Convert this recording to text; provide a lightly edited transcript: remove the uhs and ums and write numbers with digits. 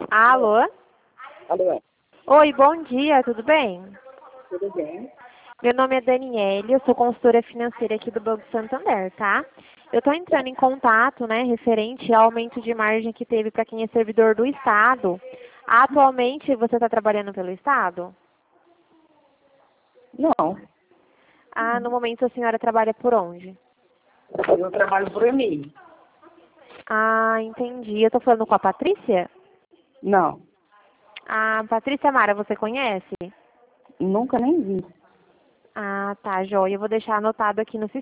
Alô? Alô, Oi, bom dia, tudo bem? tudo bem? Meu nome é Daniele, eu sou consultora financeira aqui do Banco Santander, tá? Eu estou entrando em contato, né, referente ao aumento de margem que teve para quem é servidor do Estado. Atualmente, você está trabalhando pelo Estado? Não, Ah, no momento a senhora trabalha por onde? eu trabalho por e-mail. Ah, entendi. Eu estou falando com a Patrícia? Não, Ah, Patrícia Mara, você conhece? nunca nem vi. Ah, tá, joia. Eu vou deixar anotado aqui no sistema.